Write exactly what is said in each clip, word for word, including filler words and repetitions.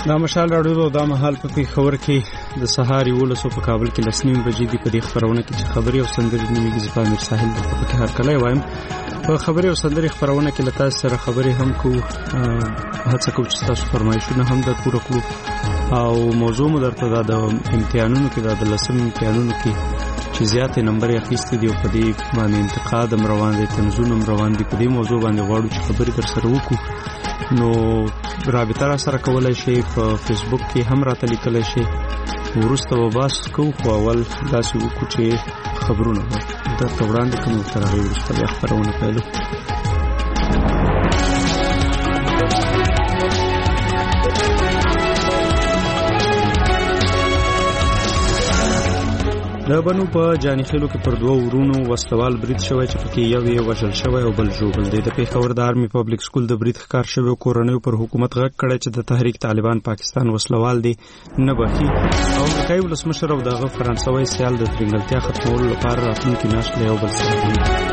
دا مشال راډیو دا مهال په پیښور کې د سهار یولسو په کابل کې لسنیم بجې دی. په دې خبرونه کې چې خبري او سندري نیمګي زپا امیر ساحل د په هر کله وایم په خبري او سندري خبرونه کې لته سره خبري هم کو هڅه کوم چې تاسو فرمایشونه هم د پوره کړو او موضوع مو درته د امتحانونو کې د لسم امتحانونو کې چې زیاتې نمبر یې اخیستې دي او په دې باندې انتقاد هم روان دی، تنظیم هم روان دی. په دې موضوع باندې غواړو چې خبرې در سره وکړو. نو رابطه را سره کولای شي، په فیسبوک کې هم راته لیکلی شي. وروسته به بحث کوو، خو اول داسې وکړو چې خبرونه به درته وړاندې کړو، تر هغې وروسته بیا خپرونه پیلو. د بنو په جانیخیلو کې پر دوه ورونو وسلوال برید شوی چې پکې یو یې وژل شوی او بل ژوبل دی. د پیښور د آرمي پبلک سکول د برید ښکار شوی کورنیو پر حکومت غږ کړی چې د تحریک طالبان پاکستان وسلوال دی نه بخي او امریکایي ولسمشر او دغه فرانسوي سیال د ترنګلتیا ختمولو لپاره راتلونکي میاشت له یو بل سره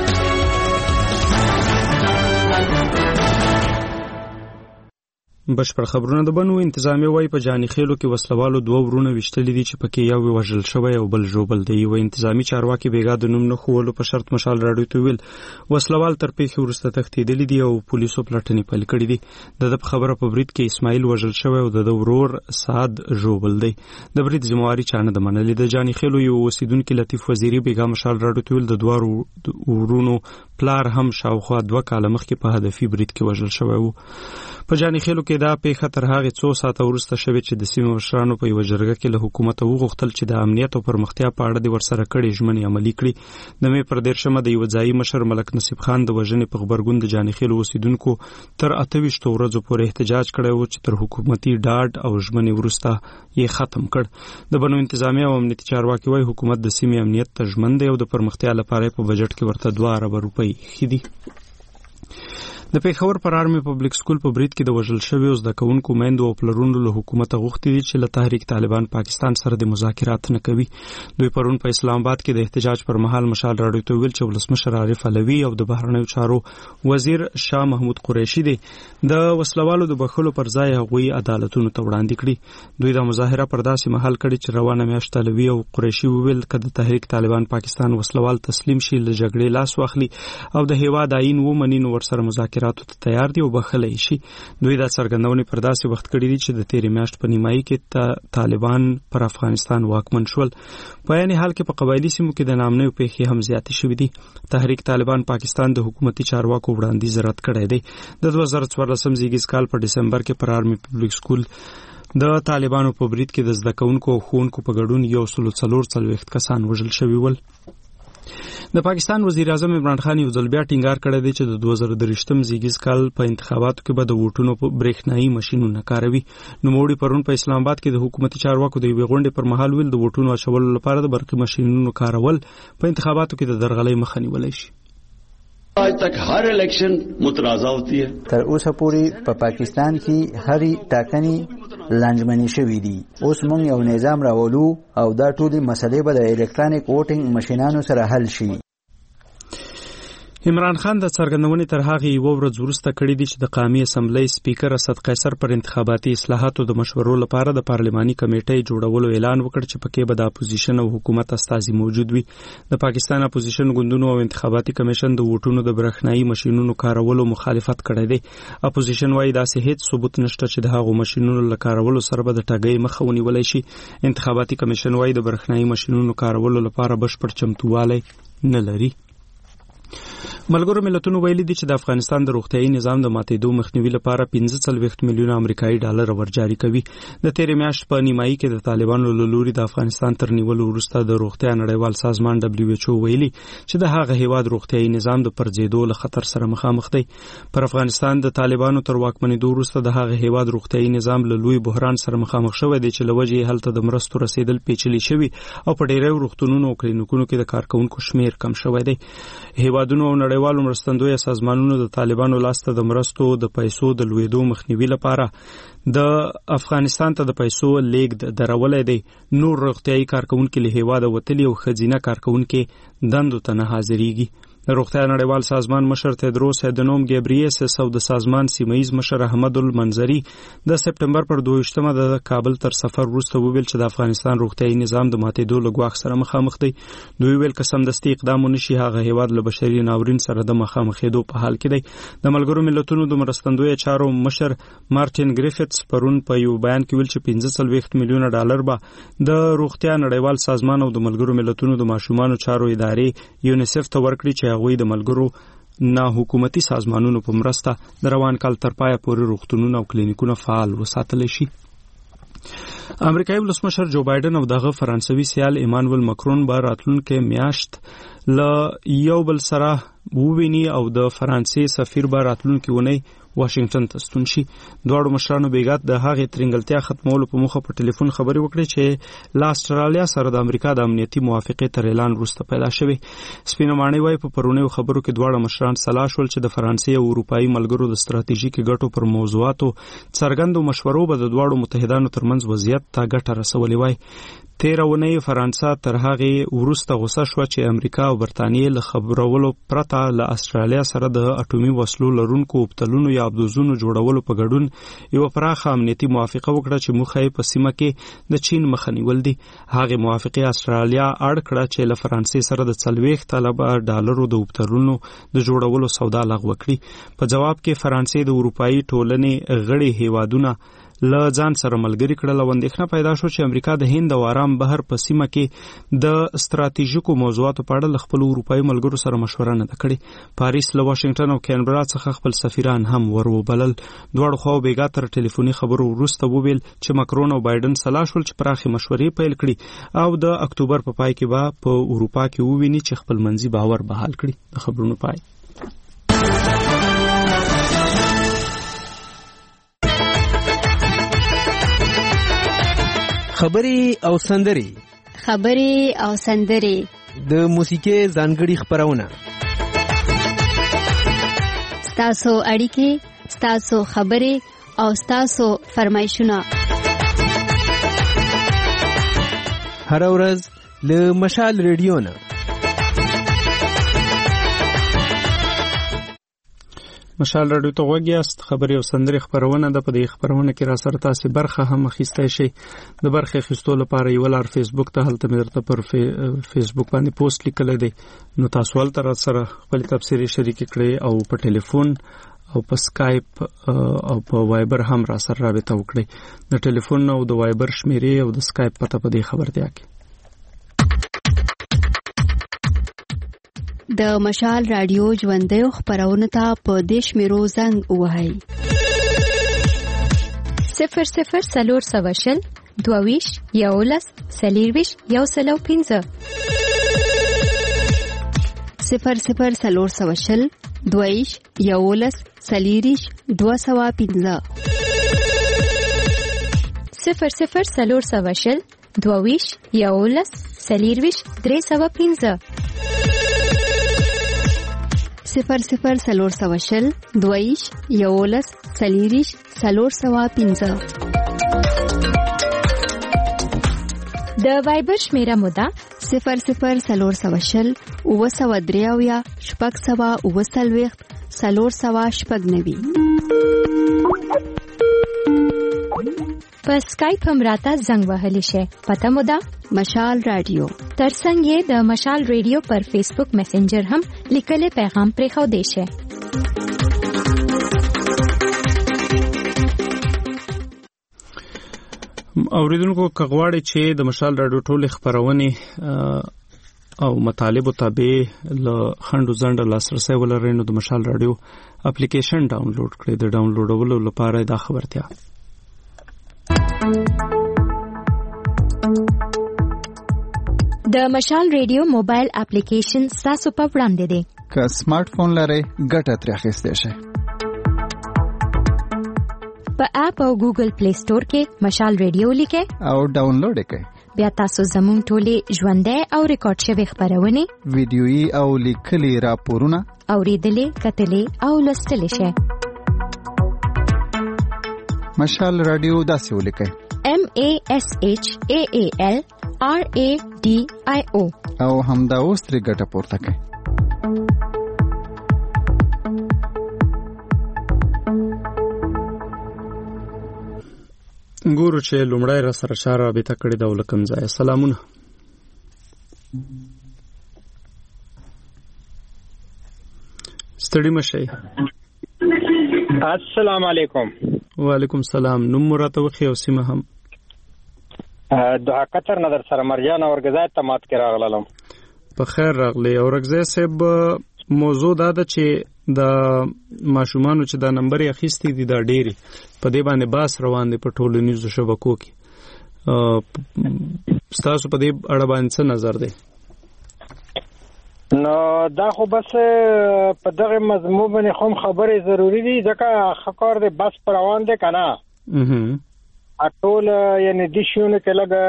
بشپړ خبرونه. د بنو انتظامیه وای په جانیخیلو کې وسلوالو دوه ورونه وشتلې دي چې پکې یو وژل شوی او بل ژوبل دی. یو انتظامی چارواکي بیګا د نوم نه خولو په شرط مشال راډیو ته ویل وسلوال تر پیښې وروسته تښتېدلي دي او پولیسو پلټنې پیل کړې دي. د خبره په برید کې اسماعیل وژل شوی او د ورور سعد ژوبل دی. د برید ذمہواری چانه د منلې. د جانیخیلو یو اوسیدونکو لطیف وزیری بیګا مشال راډیو ته ویل د دوه ورونو پلار هم شاوخوا دوه کاله مخکې په هدفي برید کې وژل شوی وو. په جانیخیلو کې دا پیښه تر هغې څو ساعته وروسته شوې چې د سیمې مشرانو په یوه جرګه کې له حکومته وغوښتل چې د امنیت او پرمختیا په اړه د ورسره کړې ژمنې عملي کړي. د مې پر دېرشمه د یوه ځایي مشر ملک نصیب خان د وژنې په غبرګون د جانیخیلو اوسیدونکو تر اته ویشتو ورځو پورې احتجاج کړی و چې تر حکومتي ډاډ او ژمنې وروسته یې ختم کړ. د بنو انتظامیه او امنیتي چارواکي وایي حکومت د سیمې امنیت ته ژمن دی او د پرمختیا لپاره په بجټ کې ورته دوه اربه روپۍ ایښي دي. د پیښور پر آرمي پبلک سکول په برید کې د وژل شویو زده کوونکو میندو او پلرونو له حکومته غوښتي دي چې له تحریک طالبان پاکستان سره د مذاکرات نه کوي. دوی پرون په اسلام آباد کې د احتجاج پر مهال مشال راډیو ته ویل چې ولسمشر عارف علوي او د بهرنیو چارو وزیر شاه محمود قریشي دي د وسلوالو د بخښلو پر ځای هغوی عدالتونو ته وړاندې کړي. دوی د مظاهره پر داسې مهال کړي چې روانه میاشت علوي او قریشي وویل که د تحریک طالبان پاکستان وسلوال تسلیم شي له جګړې لاس واخلي او د هیواد آئین ومني نو ورسره مذاکرات ته تیار دي او بخښلی شي. دوی دا څرګندونې پر داسې وخت کړي دي چې د تېرې میاشت په نیمایي کې طالبان پر افغانستان واکمن شول. په عین حال کې په قبایلي سیمو کې د نامنیو پیښې هم زیاتې شوې دي. تحریک طالبان پاکستان د حکومتي چارواکو وړاندیز رد کړی دی. د دوه زره څوارلسم زیږیز کال په ډسمبر کې پر آرمي پبلک سکول د طالبانو په برید کې د زده کوونکو او ښوونکو په ګډون یو سلو څلور څلوېښت کسان وژل شوي ول. د پاکستان وزیر اعظم عمران خان یو ځل بیا ټینګار کړی دی چې د دوه زره درویشتم زیږیز کال په انتخاباتو کې به د ووټونو په برېښنایي ماشینونه کاروي. نوموړي پرون په اسلام آباد کې د حکومتي چارواکو د یوې غونډې پر مهال ویل د ووټونو اچولو لپاره د برقي ماشینونو کارول په انتخاباتو کې د درغلۍ مخه نیولی شي. آج تک هر الیکشن مترازع ہوتی ہے. تر اوسه پورې په پاکستان کې هرې ټاکنې لانجمنې شوې دي. اوس موږ یو نظام راولو او دا ټولې مسلې به د الکترونیک ووټینګ ماشینانو سره حل شي. عمران خان د څرګندونې تر هغې یوه ورځ وروسته کړي دي چې د قومي اسمبلۍ سپیکر اسد قیصر پر انتخاباتي اصلاحاتو د مشورو لپاره د پارلماني کمیټې جوړولو اعلان وکړ چې پکې به د اپوزیشن او حکومت استازي موجود وي. د پاکستان اپوزیشن ګوندونو او انتخاباتي کمیشن د ووټونو د برېښنایي ماشینونو کارولو مخالفت کړی دی. اپوزیشن وایي داسې هیڅ ثبوت نشته چې د هغو ماشینونو له کارولو سره به د ټګۍ مخه ونیولی شي. انتخاباتي کمیشن وایي د برېښنایي ماشینونو کارولو لپاره بشپړ چمتووالی نه لري. ملګرو ملتونو ویلي دي چې د افغانستان د روغتیايي نظام د ماتېدو مخنیوي لپاره پنځه څلوېښت میلیونه امریکایي ډالر ورجاري کوي. د تېرې میاشت په نیمایي کې د طالبانو له لوري د افغانستان تر نیولو وروسته د روغتیا نړیوال سازمان دبلیو ایچ او ویلي چې د هغه هیواد روغتیايي نظام د پرځېدو له خطر سره مخامخ دی. پر افغانستان د طالبانو تر واکمنېدو وروسته د هغه هیواد روغتیايي نظام له لوی بحران سره مخامخ شوی دی چې له وجې یې هلته د مرستو رسېدل پیچلي شوي او په ډېری روغتونونو او کلینیکونو کې د کارکوونکو شمیر کم شوی دی. هیوادونو او نړیوالو مرستندویه سازمانونو د طالبانو لاسته د مرستو د پیسو د لوېدو مخنیوي لپاره د افغانستان ته د پیسو لیږد درولی دی. نور روغتیايي کارکوونکي له هیواده وتلي او ښځینه کارکوونکي دندو ته نه حاضرېږي. د روغتیا نړیوال سازمان مشر تدروس ادنوم ګبریسس او د سازمان سیمه‌ایز مشر احمد المنذري د سپټمبر پر دوه د کابل تر سفر وروسته وویل چې د افغانستان روغتیايي نظام د ماتېدو له ګواښ سره مخامخ دی. دوی ویل که سمدستي اقدام ونشي هغه هیواد له بشري ناورین سره د مخامخېدو په حال کې دی. د ملګرو ملتونو د مرستندوی چارو مشر مارټین ګریفټس پرون په یو بیان کې ویل چې پنځه څلوېښت میلیونه ډالر به د روغتیا نړیوال سازمان او د ملګرو ملتونو د ماشومانو چارو ادارې یونیسف ته ورکړي چې هغوی د ملګرو نه حکومتي سازمانونو په مرسته د روان کال تر پایه پورې روغتونونه او کلینیکونه فعال وساتلی شي. امریکایي ولسمشر جو بایدن او دغه فرانسوي سیال ایمانوئل مکرون به راتلونکي میاشت له یو بل سره وویني او د فرانسې سفیر به راتلونکي ونی واشنگټن ته ستون شي. دواړو مشرانو بیګات د هغې ترنګلتیا ختمولو په موخه په ټلیفون خبرې وکړې چې له استرالیا سره د امریکا د امنیتي موافقې تر اعلان وروسته پیدا شوې. سپینه ماڼۍ وایي په پرونیو خبرو کې دواړه مشران سلا شول چې د فرانسې او اروپایي ملګرو د ستراتیژیکي ګټو پر موضوعاتو څرګندو مشورو به د دواړو متحدانو ترمنځ وضعیت ته ګټه رسولې وای. تیره اونۍ فرانسه تر هغې وروسته غوسه شوه چې امریکا او برطانیې له خبرولو پرته له استرالیا سره د اټومي وسلو لرونکو اوبتلونو یا ابدوزونو جوړولو په ګډون یوه پراخه امنیتي موافقه وکړه چې موخه یې په سیمه کې د چین مخه نیول دي. هغې موافقې استرالیا اړ کړه چې له فرانسې سره د څلوېښت اربه ډالرو د اوبتلونو د جوړولو سودا لغوه کړي. په جواب کې فرانسې د اروپایي ټولنې غړي هیوادونه له ځان سره ملګري کړل او اندېښنه پیدا شو چې امریکا د هند او آرام بحر په سیمه کې د ستراتیژیکو موضوعاتو په اړه له خپلو اروپایي ملګرو سره مشوره نه ده کړې. پاریس له واشنګټن او کینبرا څخه خپل سفیران هم ور وبلل. دواړو خواو بیګا تر ټلیفوني خبرو وروسته وویل چې مکرون او بایدن سلا شول چې پراخې مشورې پیل کړي او د اکتوبر په پای کې به په اروپا کې وویني چې خپل منځي باور بحال کړي. د خبرونو پای. خبري او سندري خبري او سندري د موسیقي ځانګړي خبرونه ستاسو اړیکې ستاسو خبري او ستاسو فرمایشونه هر ورځ له مشال ریډیو نه. مشال راډیو ته غوږ یاست. خبري او سندري خبرونه ده. په دې خبرونه کې را سره تاسو برخه هم اخیستی شئ. د برخه اخیستو لپاره یو لار فیسبوک ته هلته مې درته پر فی... فیسبوک باندې پوسټ لیکلی دی، نو تاسو هلته را سره خپل تبصرې شریکې کړئ او په ټلیفون او په سکایپ او په وایبر هم را سره رابطه وکړئ. د ټلیفون او د وایبر شمیرې او د سکایپ پته په دې خبرتیا کې. د مشال رادیو ژوندیو خبرونه ته په دیش میرو زنګ وهاي صفر صفر سلور سواشل دوویش یولس سلیرویش یو سلو پینزه صفر صفر سلور سواشل دوویش یولس سلیریش دو سوا پینزه صفر صفر سلور سواشل دوویش یولس سلیرویش درې سوا پینزه صفر صفر سلور سواشل دویش یولس سلیریش سلور سوا پینزه. د وایبر شمیره مودا صفر صفر سلور سواشل اوه سوا دریاویا شپږ سوا اوه څلوېښت سلور سوا شپږ نوي. په سکایپ هم راته زنګ وهلی شي. پته مودا مشال رادیو. ترڅنګ یې د مشال ریډیو پر فیسبوک میسنجر هم لیکلي پیغام پرې خو دی شي. اوریدونکو کغواړي چې د مشال رادیو ټولې خبرونه او مطالب تابع له خندو زنده لاسرسي ولري نو د مشال رادیو اپلیکیشن ډاونلوډ کړئ. د ډاونلوډولو لپاره دا خبرتیا د مشال ریډیو موبایل اپلیکیشن تاسو په وړاندې دی. که سمارټ فون لرئ ګټه ترې اخیستی شئ. په اپ او ګوګل پلی سٹور کې مشال ریډیو لیکئ او ډاونلوډ یې کړئ. بیا تاسو زموږ ټولې ژوندۍ او ریکارډ شوي خبرونه ویډیويي او لیکلي راپورونه اوریدلې کتلې او لوستلې شئ. مشال رادیو داسې ولیکئ: M A S H A A L R A D I O او همدا اوس ترې ګټه پورته کړئ. ګورو چې لومړی را سره چا رابطه کړې ده او له کوم ځایه. سلامونه. ستړي مه شئ. السلام علیکم. وعلیکم سلام. نوم مو راته وښیئ او سیمه هم. دعا قطر نه در سره مرجان اورګزای ته مات کې راغلم. په خیر راغلی. اورګزای صاحب موضوع دا ده چې د ماشومانو چې دا نمبر یې اخیستي دي دا ډېرې په دې باندې باس روان دی په ټولنیزو شبکو کې. ستاسو په دې اړه باندې څه نظر دی؟ نو دا خو بس په دغه مضمون باندې خو خبرې ضروری دي ځکه ښه کار دی بس پر روان دی که نه. ټول یعنې دې شیونو کې لږه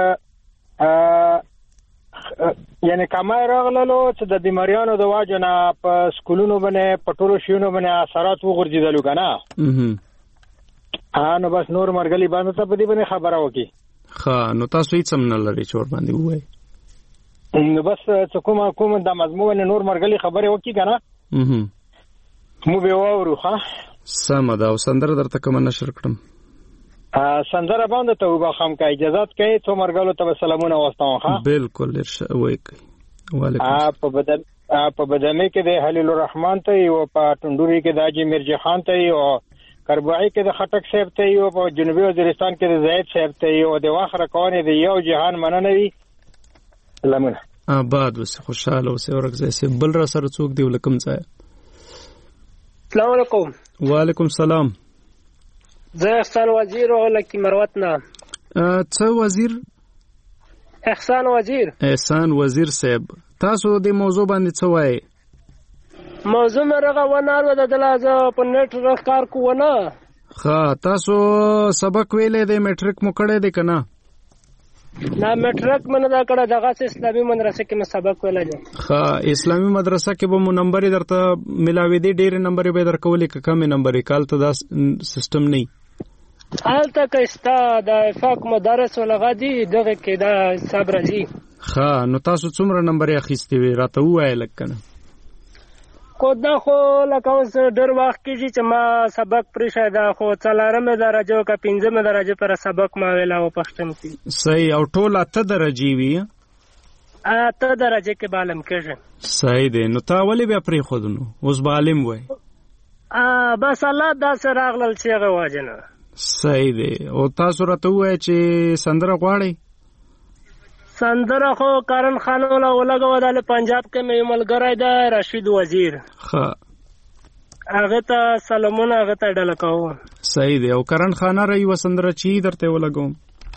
یعنې کمای راغللو چې د بیماریانو د وجې نه په سکولونو باندې په ټولو شیونو باندې اثرات وغورځېدلو که نه. نو بس نور مرګلي باندې ته په دې باندې خبره وکړي. ښه نو تاسو هېڅ هم نه لرئ چې ورباندې ووایئ؟ نو بس چې کومه کومه د مضمون باندې نور مرګلي خبرې وکړي که نه موږ به واورو. ښه سمه ده. او سندره درته کومه نشر کړم؟ سندره باندې ته وبخښم که اجازت کوي څو مرګلو ته به سلامونه واستوم. ښه بالکل وایي کوي. وعلیکم. په بدل په بدمې کې د خلیل الرحمن ته او په ټنډوري کې د حاجي میرجي خان ته او کربوعي کې د خټک صاحب ته او په جنوبي وزیرستان کې د زید صاحب ته او د واخره کوونې د یو جهان مننه وي. سلامونه. آباد اوسې خوشحاله اوسې. اورګزای صاحب بل را سره څوک دی له کوم ځایه؟ السلام علیکم. وعلیکم سلام. زه احسان وزیر او لکی مروت نه. څه وزیر؟ احسان وزیر. احسان وزیر صاحب تاسو د موضوع باندې څه وایي؟ موضوع مې رغه ونه اورېده دلته په نیټ راښکار کو ونه. ښه تاسو سبق ویلی دی میټریک مو کړی دی که نه؟ نه میټریک مې نه ده کړی دغسې اسلامي مدرسه کې مې سبق ویلی دی. ښه اسلامي مدرسه کې به مو نمبرې درته ملاوېدې ډېرې نمبرې به یې درکولې که کمې نمبرې؟ که هلته دا سیسټم نه وي؟ هلته که ستا د افاق مدرس ولغه دي دغه کې دا حساب راځي. ښه نو تاسو څومره نمبرې اخیستې وې راته ووایه لږ که نه؟ خو دا خو لکه اوس ډېر وخت کېږي چې ما سبق پرېښی دا خو څلورمې درجه که پنځمې درجې پره سبق ما ویلی و پښتون کې. صحیح. او ټول اته درجې وي؟ اته درجې کې به عالم کېږي. صحیح دی. نو تا ولې بیا پرېښودو نو اوس به عالم وایي؟ بس الله داسې راغلل چې هغه وجې نه. صحیح دی. او تاسو راته ووایه چې سندره غواړئ؟ سندره خو کرن خان ولا ولګو د پنجاب کې مې ملګری ده رشید وزیر. ښه هغه ته سلامونه هغه ته ډله کوم. صحیح دی. او کرن خان را یو سندره چې درته ولګوم؟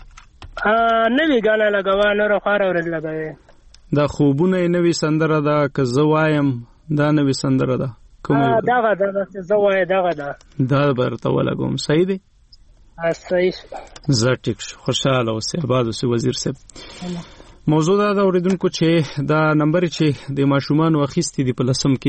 نوې غاڼه لګوا نور خار ورځ لګوي. دا خوبونه نوې سندره ده که زه وایم دا نوې سندره ده کومه؟ دغه دغه زه وایم دغه ده دا برته ولګوم. صحیح دی. صحیح. زه ټیک شو. خوشحاله اوسې آباد اوسې وزیر صاحب. موضوع دا د اورېدونکو چې دا نمبرې چې د ماشومانو اخیستي دي په لسم کې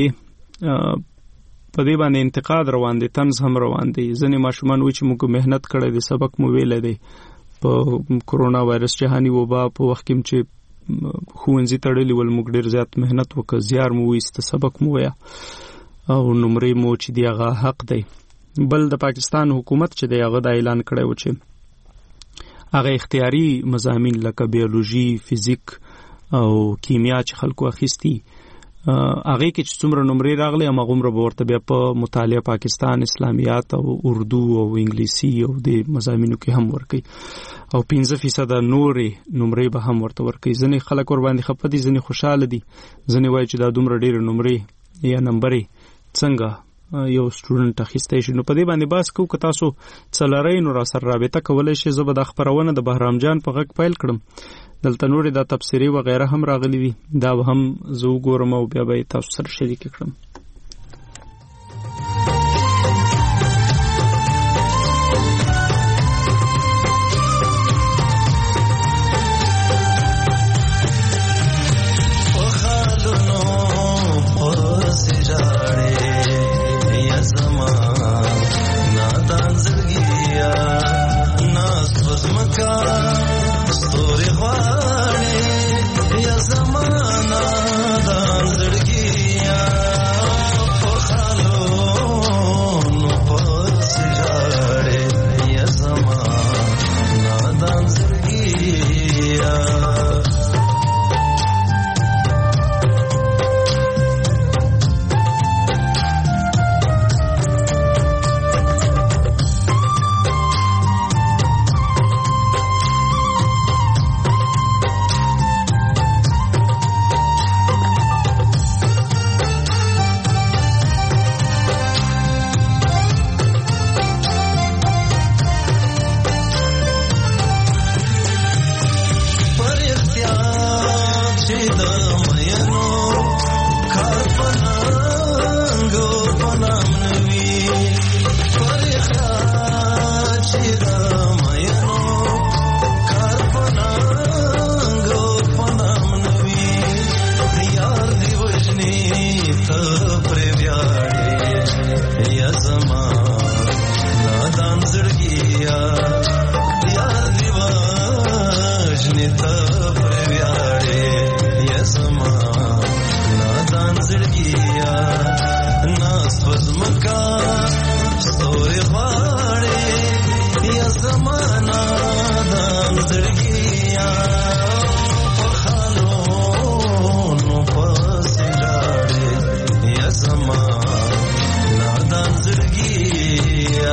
په دې باندې انتقاد روان دی طنز هم روان دی. ځینې ماشومان وایي چې موږ محنت کړی دی سبق مو ویلی دی په کرونا وایرس جهاني وبا په وخت کې چې ښوونځي تړلي ول موږ ډېر زیات محنت وکړ زیار مو وایسته سبق مو ویه او نمرې مو چې دی هغه حق دی. بل د پاکستان حکومت چې دی هغه دا اعلان کړی و چې هغه اختیاري مضامین لکه بیولوژي فزیک او کیمیا چې خلکو اخیستي هغې کې چې څومره نمرې راغلې هماغومره به ورته بیا په مطالعه پاکستان اسلامیات او اردو او انګلیسي او د مضامینو کې هم ورکوي او پنځه فیصده نورې نمرې به هم ورته ورکوي. ځینې خلک ورباندې خفه دي ځینې خوشحاله دي ځینې وایي چې دا دومره ډېرې نمرې یا نمبرې څنګه یو سټوډنټ اخیستی شي. نو په دې باندې بحث کوو که تاسو څه لرئ نو را سره رابطه کولی شئ. زه به دا خپرونه د بهرام جان په غږ پیل کړم. دلته نورې دا تبصرې وغیره هم راغلي وي دا به هم زه وګورم او بیا به یې تاسو سره شریکې کړم. زمانہ دا زړګیا جانې ته پرې ویاړې یا زما نادان زړګیا ناس په ځمکه ستوري غواړې یا زما نادان زړګیا په خالونو پسې لاړې یا زما نادان زړګیا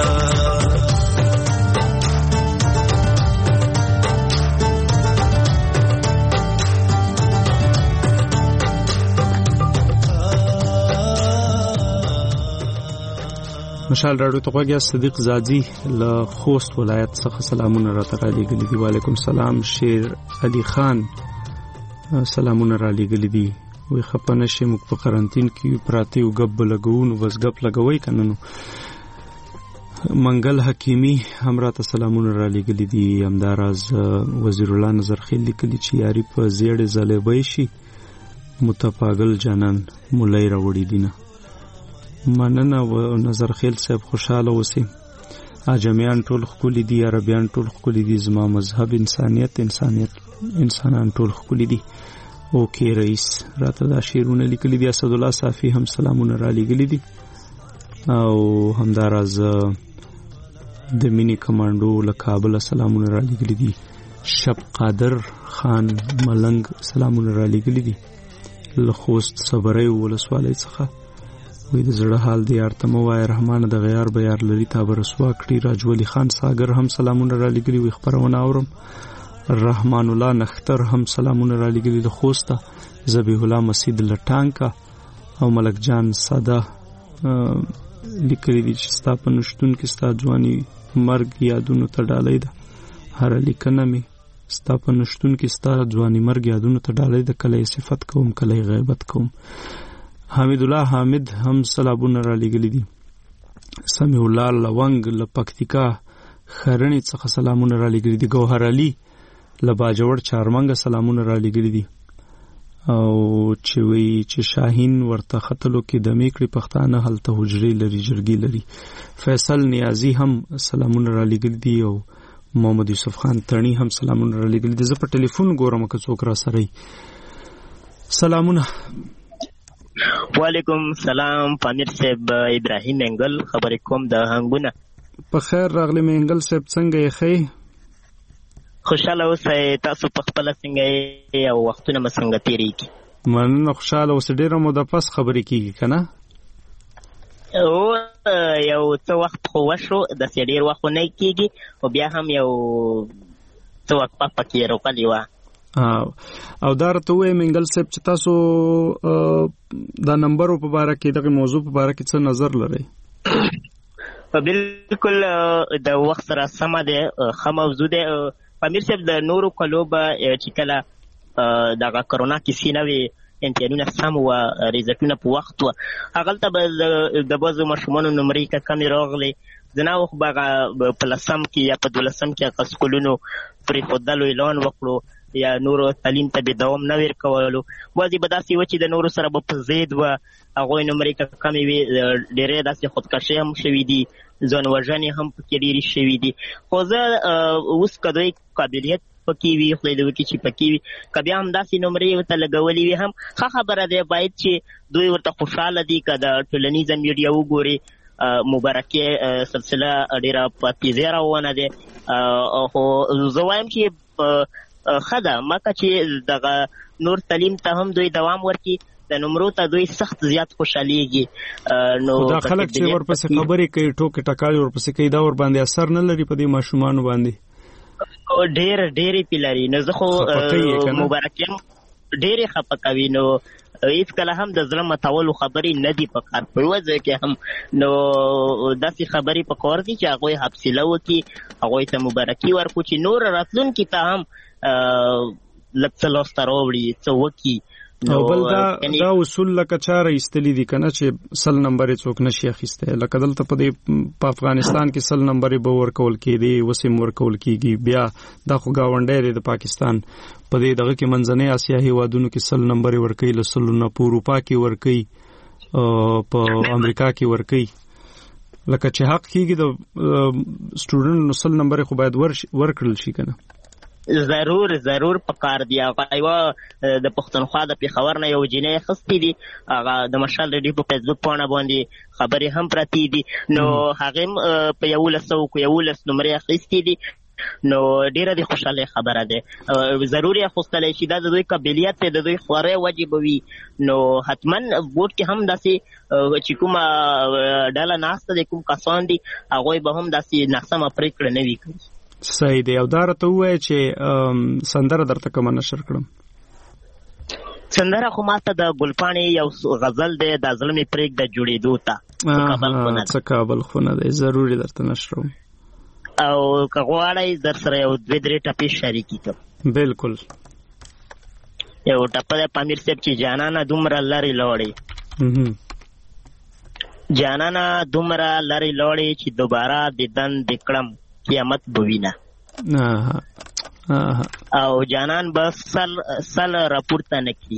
مشال راډیو ته غوږی صدیق زادی له خوست ولایت څخه سلامونه راته را لېږلي دي. وعلیکم سلام. شیر علي خان سلامونه را لېږلي دي. وی خپه نه شئ موږ په قرنطین کې پراته یو ګپ به لګوو نو بس ګپ لګوئ که نه نو. منګل حکیمي هم راته سلامونه را لېږلي دي. همداراز وزیرالله نظرخیل لیکلي چې یاري په زیړې ځلېبی شي متپاګل جانان مولۍ راوړي دي نه. مننه و نظرخیل صاحب خوشاله اوسئ. عجمیان ټول ښکلي دي، عربیان ټول ښکلي دي، زما مذهب انسانیت انسانیت انسانان ټول ښکلي دي. اوکې رئیس راته دا شعرونه لیکلي دي. اسدالله صافي هم سلامونه را لیږلي دي او همداراز د مینې کمانډو له کابله سلامونه را لیږلي دي. شب قادر خان ملنګ سلامونه را لیږلي دي له خوست صبرۍ ولسوالۍ څخه. وی د زړه حال د یار ته مه وایه رحمانه د غیار به یار لري تا به رسوا کړي. راجولي خان ساګر هم سلامونه را لیږلي. وی خپرونه اورم. رحمان الله نختر هم سلامونه را لیږلي د خوسته. ذبیح الله مسید له ټانکه او ملک جان ساده لیکلي دي چې ستا په نشتون کې ستا ځواني مرګ یادونو ته ډالۍ ده. هره لیکنه مې ستا په نشتون کې ستا ځواني مرګ یادونو ته ډالۍ ده. کله یې صفت کوم کله یې غیبت کوم. حمید الله حامد هم سلامونه را لیږلي دي. سمیع الله لونګ له پکتیکا خرنې څخه سلامونه را لیږلي دي. ګوهر علي له باجوړ چارمنګه سلامونه را لیږلي دي او چې وی چې شاهین ورته خطلو کې دمې کړي پښتانه هلته حجرې لري جرګې لري. فیصل نیازی هم سلامونه را لیږلي دي او محمد یوسف خان تڼي هم سلامونه را لیږلي دي. زه په ټلیفون ګورم که څوک را سره سلامونه. وعلیکم سلام پامیر صاحب. ابراهیم انګل خبرې کوم د هنګونه. په خیر راغلی منګل صاحب څنګه یې ښې؟ خوشاله اوسئ. تاسو په خپله څنګه یې او وختونه مو څنګه تېرېږي؟ مننه خوشاله اوسئ. ډېره موده پس خبرې کېږي که نه؟ او یو څه وخت خو وشو داسې ډېر وخت خو نه کېږي خو بیا هم یو څه وقفه پکې روغلې وه. او دا راته ووایئ منګل صاحب چې تاسو دا نمبرو په باره کې دغه موضوع په باره کې څه نظر لرئ؟ بالکل د وخت سره سمه دی، ښه موضوع دی. پامیر صاحب د نورو کلو به چې کله دغه کرونا کیسې نه وې امتحانونه سم وه ریزلټونه په وخت وه هغلته به د بعضو ماشومانو نمرې که کمې راغلې زنا وخت به هغه په لسم کې یا په دولسم کې هغه سکولونو پرېښودلو اعلان وکړو یا نورو تعلیم ته به دوام نه ورکولو. بعضې به داسې وه چې د نورو سره به په ضد وه هغوی نمرې که کمې وې ډېری داسې خودکشۍ هم شوي دي ځان وژنې هم پکې ډېرې شوي دي. خو زه اوس که دوی قابلیت پکې وي خدای دې وکړي چې پکې وي که بیا هم داسې نمرې ورته لګولې وي هم ښه خبره دی. باید چې دوی ورته خوشحاله دي که د ټولنیزه میډیا وګوري مبارکي سلسله ډېره په تیزۍ روانه دی. خو زه وایم چې ښه ده مکه چې دغه نور تعلیم ته هم دوی دوام ورکړي د نمرو ته دوی سخت زیات خوشحالېږي. نو دا خلک چې ورپسې خبرې کوي ټوکې ټکالې ورپسې کوي دا ور باندې اثر نه لري په دې ماشومانو باندې؟ ډېر ډېرې پې لري. نو زه خو مبارکي هم ډېرې خفه کوي. نو هېڅکله هم د زړه ماتولو خبرې نه دي په کار په یوه ځای کې هم. نو داسې خبرې په کار دي چې هغوی حوصله وکړي هغوی ته مبارکي ورکړو چې نور راتلونکي ته هم لږ څه لاسته راوړي څه وکړي. او بل دا دا اصول لکه چا رایستلی دي که نه چې سل نمبر یې څوک نشي اخیستی. لکه دلته په دې په افغانستان کې سل نمبر یې به ورکول کېدې اوس یې ورکول کېږي. بیا دا خو ګاونډی دی د پاکستان په دې دغه کې منځنۍ اسیا هېوادونو کې سل نمبر یې ورکوي له سلو نه په اروپا کې ورکوي په امریکا کې ورکوي. لکه چې حق کېږي د سټوډنټ نو سل نمبر یې خو باید ورکړل شي که نه؟ ضرور ضرور پکار دی. هغه یوه د پښتونخوا د پېښور نه یو جینۍ اخیستې دي، هغه د مشال ریډیو په فیسبوک پاڼه باندې خبرې هم پرتې دي. نو هغې هم په یولس سوو کې یولس نمرې اخیستې دي. نو ډیره د خوشحالۍ خبره ده. ضروري اخیستلی شي، دا د دوی قابلیت دی، د دوی خوارۍ وجې به وي. نو حتما بورډ کې هم داسې چې کومه ډله ناسته دی، کوم کسان دي، هغوی به هم داسې ناسمه پرېکړه نه وي کړي. صحیح دی. او دا راته ووایه چې سندره درته کومه نشر کړم؟ سندره خو ماته د ګلپاڼې یو غزل دی، دا زړه مې پرېږده جوړېدو ته، څه کابل خونه دی، ضروري درته نشروم. او که غواړئ در سره یو دوې درې ټپې شریکې کړم. بلکل. یو ټپه دی پامیر صاحب چې جانانه دومره لرې لاړې، جانانه دومره لرې لاړې چې دوباره دیدن دې کړم قیامت به وینه. او جانان به سل سل راپورته نه کړي،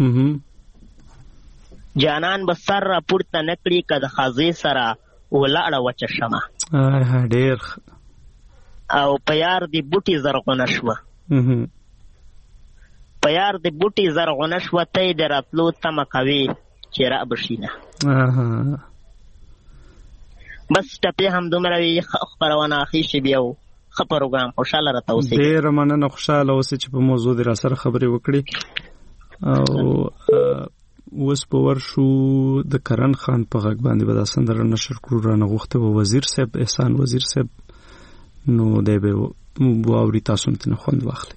جانان به سر راپورته نه کړي که د ښځې سره ولاړه وچه شمه. ډېر. او په یار د بوټي زرغونه شوه، په یار د بوټي زرغونه شوه، ته یې د راتلو تمه کوې چې را بشینه. بس ټپې همدومره وي. خپرونه ښې شي بیا و ښه پروګرام. خوشحاله راته اوسئ. ډېره مننه، خوشحاله اوسئ چې په موضوع دې را سره خبرې وکړې. او اوس به ورشو د کرن خان په غږ باندې به دا سندره نشر کړو. رانه غوښته به وزیر صاحب، احسان وزیر صاحب، نو دی به واوري، تاسو هم ترې خوند واخلئ.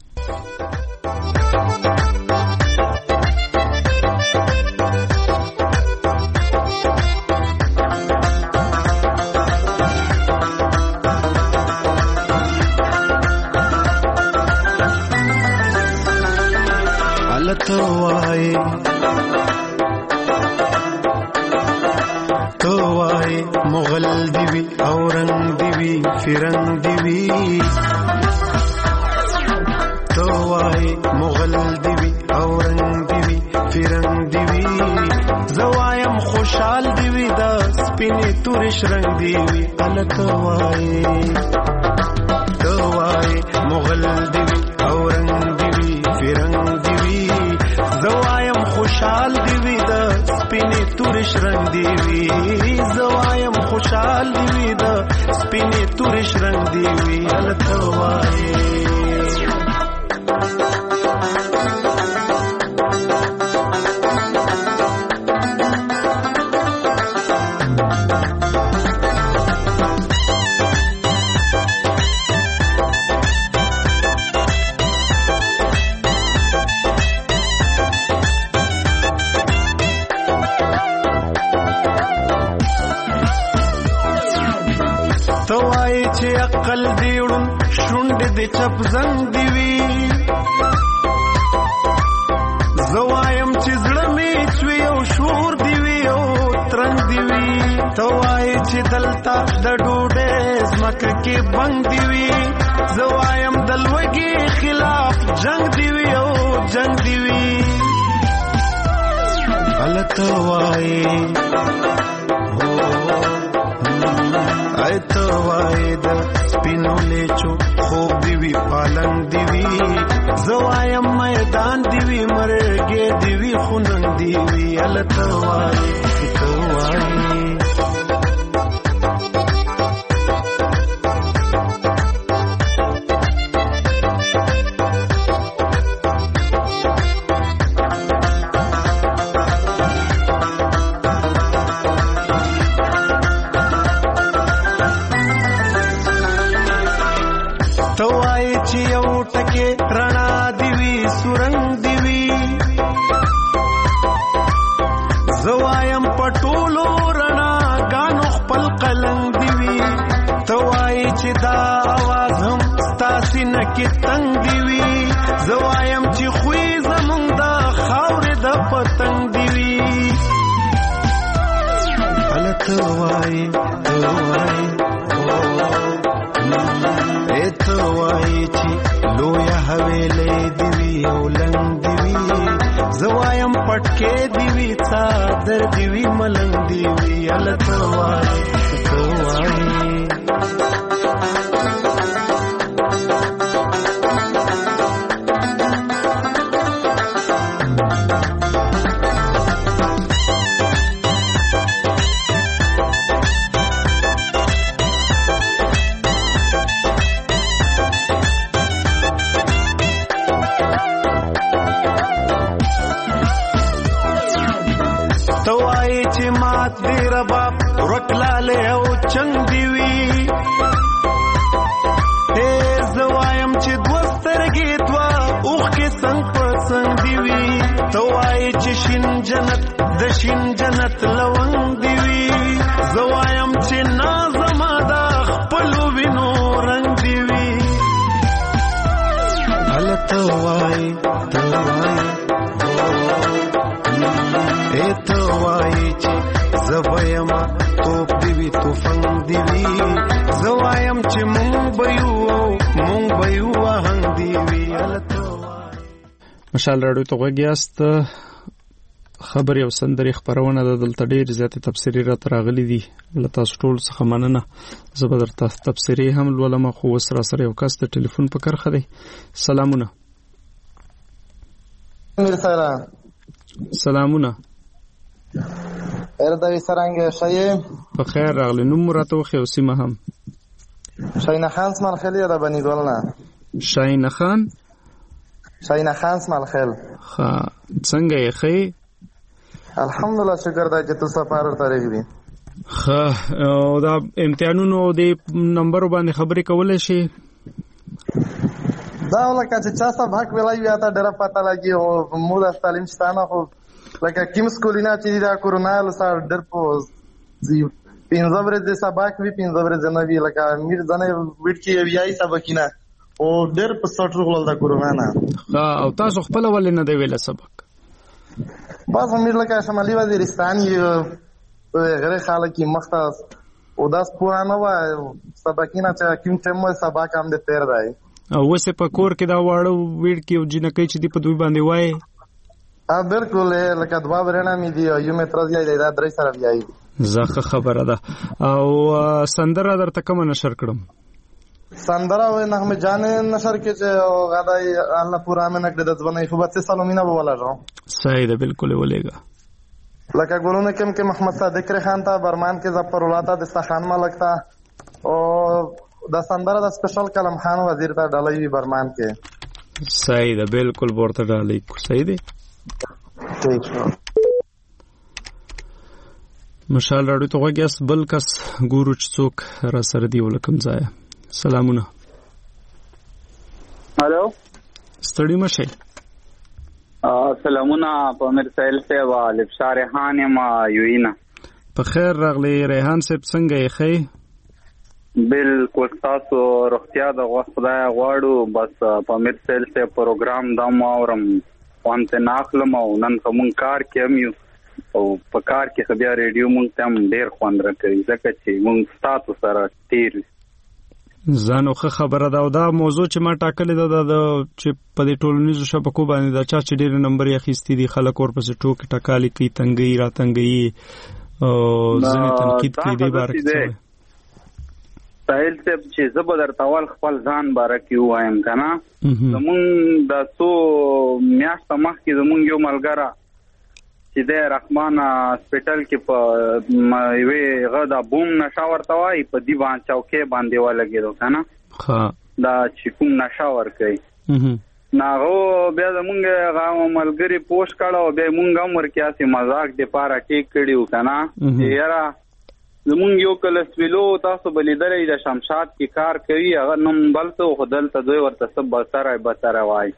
تو وای تو وای مغل دیوی او رنگ دیوی فرنگ دیوی، تو وای مغل دیوی او رنگ دیوی فرنگ دیوی، زوایم خوشحال دیوی دا سپینی تورش رنگ دیوی. ال تو وای تو وای مغل دیوی او رنگ دیوی فرنگ دیوی، زوایم خوشحال دیوی دا سپینی تورش رنگ دیوی، زوایم خوشحال دیوی دا سپینی تورش رنگ دیوی. الته وای عقل دیوړم شونډې د چپ زنګ دیوي، زوایم چې زړه مې چوي او شور دیوي او ترنګ دیوي، ته وایې چې دلته د ډوډۍ ځمکه کې بنګ دیوي، زوایم د لوږې خلاف جنګ دیوي او جنګ دیوي. هلته وایې ای ته وایې د سپینو لیچو خوب دیوی پالنګ دیوی، زوایم میدان دیوی مرګې دیوی خوننګ دیوی. هلته وایې ته وایې رڼا دیوی سورنګ دیوی، زوایم پټولو رڼا ګانو خپل قلنګ دیوی، ته وایې چې دا आवाज هم ستاسې نه کې تنګ دیوی، زوایم چې خوی زمونږ د خاورې د پتنګ دیوی. هلته وایې ته وایې ته وایې چې لویا حویلې دیوی او لنګ دیوی، زوایم پټکې دیوی څادر دیوی ملنګ دیوی. هلته وایې ته وایې چې مات دی رباب ورکلاله او چنګ دی وی اے زوایم چې دوسترګې دوا اوخ کې څنګ په څنګ دی وی توای چې شین جنت د شین جنت لونګ دی وی زوایم چې نازما دا خپل وینو رنگ دی وی ال توای توای اے توای چې زوایما توپ دی وی توفنګ دی وی زوایم چې مونږ بيو مونږ بيو هنګ دی وی ال توای مشال راډیو ته وګیاست خبر یو سندري خبرونه د دلته ډیر زیاتې تفسیری را تراغلي دي له تاسو ټول څخه مننه زه به درته تفسیری هم ولما خو وسره سره یو کس ته ټلیفون په کرخه دی سلامونه امیر سره سلامونه اردا وسرانګ شای په خیر راغلی نو مراتو خو سیمه هم شاینه خان اسماعیل خلی را بنی ګولنا شاینه خان شاینه خان اسماعیل خل ها څنګه یې خې الحمدلله شکر دا چې تاسو سفر تاریخ دي ها او دا امتحانونو د نمبر باندې خبرې کولای شي دا ولکه چې چا صاحب حق ویلای بیا ته ډېر پته لګي او مو د تعلیم ستانه خو لکه کیم سکولینا چې دا کورونا له سره ډېر په پینځه ورځې د سبق وی پینځه ورځې نه وی لکه میر ځنه ویټ کې ویای سبقینا او ډېر په سټر غول د کورونا نه او تاسو خپل ولې نه دی ویل سبق بس امیر لکه شمالي وزیرستان یې غیر خلک مختص او داس پوره و سبقینا چې کوم څه مو سبق هم د تیر دی او وسه په کور کې دا واړو ویډ کې جنکې چې دی په دوی باندې وای ا بالکل لکه دوا ورنه مې دی یو متر دی دا درې سره بیاي زخه خبره ده او سندره درته کوم نشر کړم سندره و نه مې جان نشر کې چې غدای الله پورا مې نکړه د ځونه خو به سلامونه به ولا جو صحیح ده بالکل ولېګا لکه ګلونه کوم کې محمد صادق خان ته برمان کې ظفر الله ته دستخان ملک ته او د سندره د سپیشل کلم خان وزیر ته ډالۍ برمان کې صحیح ده بالکل ورته ډالۍ کو صحیح ده ٹھیک شو مشال راډیو ته وګیاس بل کس ګورو چې څوک را سره دی ولکم ځای سلامونه هالو ستړي مشه سلامونه په امیر سهیل صاحب لبشار ریحان ما یوینا په خیر راغلی ریحان صاحب څنګه یې خې بالکل تاسو روغتیا د خدای غواړو بس په امیر سهیل صاحب پروګرام دا ماورم وانت ناخلم او نن کوم کار کې یو او په کار کې خبیا ریډیو مونږ ته ډیر خوند راکړي ځکه چې مونږ تاسو سره تیر زانو خبره دا او دا موضوع چې ما ټاکلې ده د چې په دې ټولنیزو شبکو باندې دا چا چې ډېر نمبر یې اخیستي دي خلک ورپسې ټوکې ټکالې کوي تنګي را تنګي او ځینې تنقید کوي دې باره کې ساحل صاحب چې زه به درته اول خپل ځان باره کې ووایم که نه زمونږ د څو میاشته مخکې زمونږ یو ملګری چې دی رحمان هاسپټل کې په یوې هغه د بوم نشه ورته وایي په دې باندې چوکۍ باندې ولګېدو که نه دا چې کوم نشه ورکوي نو هغه بیا زمونږ هغه ملګري پوسټ کړه او بیا مونږ هم ورکې هسې مذاق دپاره ټیک کړي وو که نه چې یاره زمونږ یو کلس ویلو تاسو به لیدلی د شمشاد کې کار کوي هغه نوم بل څه خو دلته دوی ورته څه بسره بسره وایي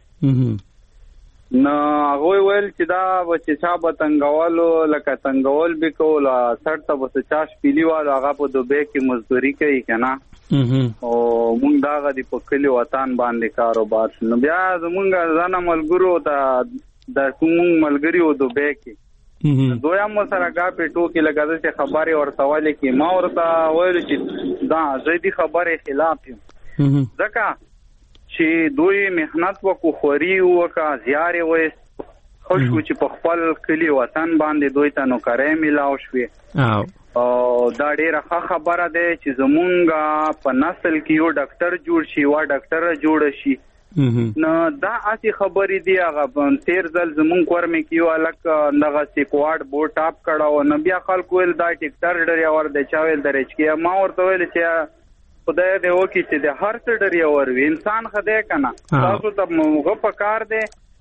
نو هغه ویل چې دا به چې چا به تنګولو لکه تنګول به کول سړ ته به چا شپیلي والو هغه په دوبۍ کې مزدوري کوي که نه او مونږ دغه د په کلي وطن باندې کاروبار نو بیا زمونږ ځانه ملګرو ته د کوم ملګري و دوبۍ کې دویم سره ګاپې ټوکې لکه داسې خبرې ورته ولې کې ما ورته ویلو چې دا زه دې خبرې خلاف یم ځکه چې دوی محنت وکړو خوري وکړه زیار یې ویست خوش و چې په خپل کلي وطن باندې دوی ته نوکرۍ میلاو شوې او دا ډېره ښه خبره دی چې زمونږ په نسل کې یو ډاکټر جوړ شي یوه ډاکټره جوړه شي نو دا هسې خبرې دي هغه تېر ځل زمونږ کورمې کې یو هلک دغسې کوواډ بورډ ټاپ کړی و نو بیا خلکو ویل دا ټیکټر ډریور دی چا ویل د رچکې ما ورته ویل چې خدای دې وکړي چې د هر څه ډریور وي انسان ښه دی که نه تاسو ته هغه په کار دی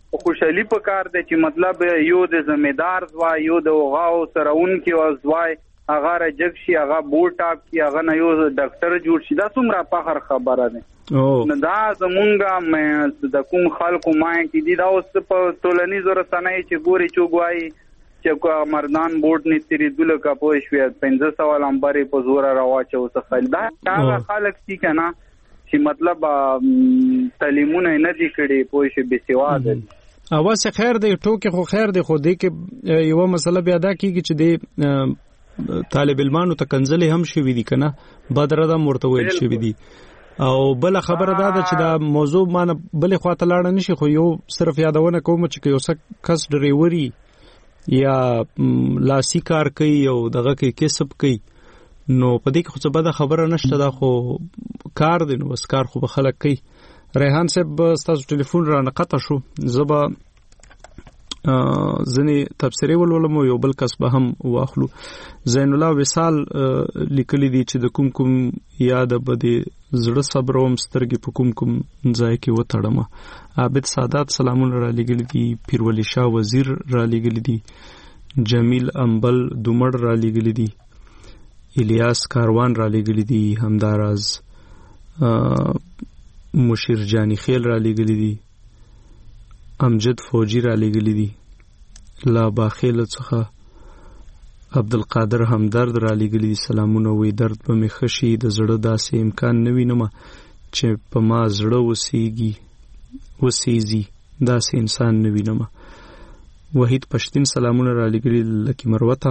خوشحالي په کار دی چې مطلب یو د ذمہدار ځوای یو د وغاو سرون کې ځوای هغه رجک شي هغه بورډ ټاپ کې هغه نه یو ډاکټر جوړ شي دا څومره فخر خبره ده. نو دا زمونږه د کوم خلکو مای کې دي دا اوس په ټولنیزو رسنۍ چې ګوري چوغوای چې مردان بورډ نتری دله کا پوه شو پنځه سوه لمبرې په زور راواچو څه خل دا هغه خلک چې کنه چې مطلب تعلیمونه نه دي کړي پوه شي بي سواد دي. اوس خیر دی ټوکې خو خیر دی خو دې کې یو مسله بیا دا کیږي چې د طالب علمانو ته کنځلې هم شوي دي کنه بدره دا مرته ویل شوي دي او بل خبره دا ده چې دا موضوع مانه بلې خواته لاړه نشي خو یو صرف یادونه کوم چې یو څه کس ډریوري یا لاسي کار کوي او دغه کوي کسب کوي نو په دې کې خو څه بده خبره نشته دا خو کار دی نو بس کار خو به خلک کوي. ریحان صاحب ستاسو ټلیفون را نقطه شو زه به ځینې تبصرې ولولم او یو بل کس به هم واخلو. زین الله وصال لیکلی دي چې د کوم کوم یاد به د زړه صبر او سترګې په کوم کوم ځای کې وتړم. عابد سادات سلامونه را لګلی دي. پیرولی شاه وزیر را لګلی دي. جمیل امبل دومړ را لګلی دي. الیاس کاروان را لګلی دي. همداراز مشیر جانی خیل را لګلی دي. امجد فوجی را لګلی دي. لا باخیل څخه عبدالقادر همدرد را لګلی دي. سلامونه وی درد به مې خشي د زړه داسې امکان نه وینم چې په ما زړه وسیږي وسیزي داسې انسان نه وینم. وحید پښتین سلامونه را لګلی لکی مروته